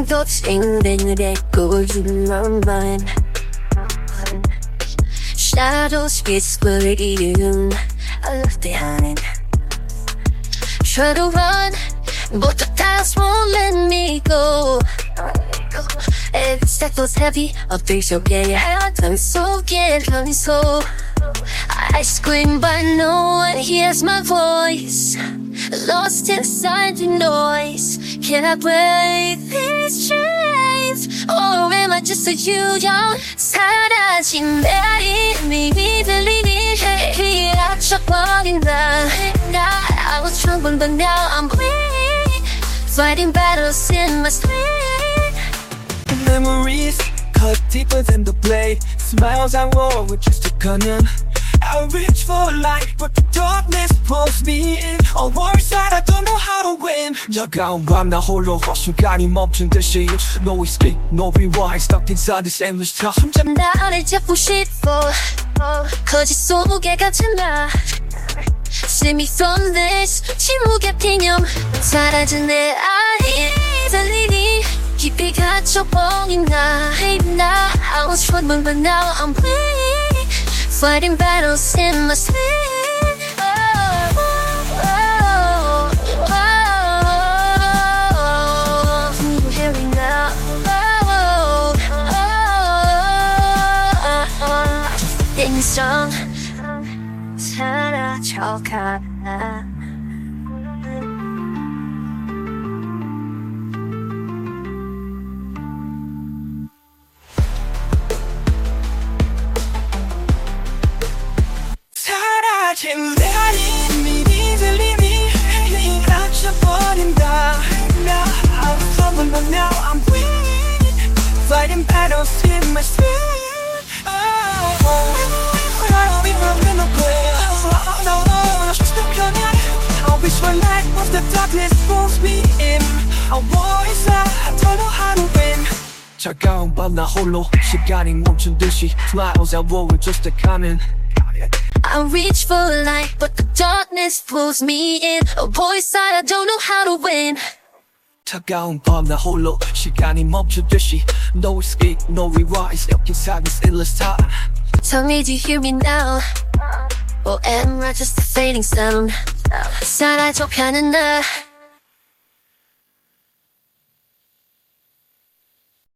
더 찡찡대 고집만 Shadows whispering I love the honey Try to run but the times won't let me go Every step feels heavy a big show yeah I'm so getting so I scream but no one hears my voice Lost inside the noise Can I break these chains Or am I just a 유령 사라진 매일이 들리니 해 갇혀버린 나 I was troubled but now I'm free Fighting battles in my sleep Memories cut deeper than the blade Smiles I wore were just a gunner I reach for light but the darkness pulls me in All worries that I don't know how to win 차가운 밤 나 홀로 시간이 멈춘 듯이 No escape, no rewind Stuck inside this endless time 나를 잡고 싶어 거짓 속에 갇힌 나 Save me from this 침묵의 핑념 사라진 내 아이 들리니 깊이 갇혀버린 나 I was troubled but now I'm free Fighting battles in my sleep You hear me now Staying strong 사라져가 사라진 내 이름이 들리니 해 갇혀버린다 I was troubled but now I'm free Fighting battles in my sleep I'll be so light once the darkness pulls me in I voice I don't know how to win 차가운 밤 나 홀로 시간이 멈춘 듯이 Smiles I wore were just a comment I reach for light but the darkness pulls me in A voice I don't know how to win 차가운 밤 나 홀로 시간이 멈춘 듯이 No escape, no rewind Stuck inside this endless time Tell me do you hear me now Or am I just a fading sound 사라져가는 나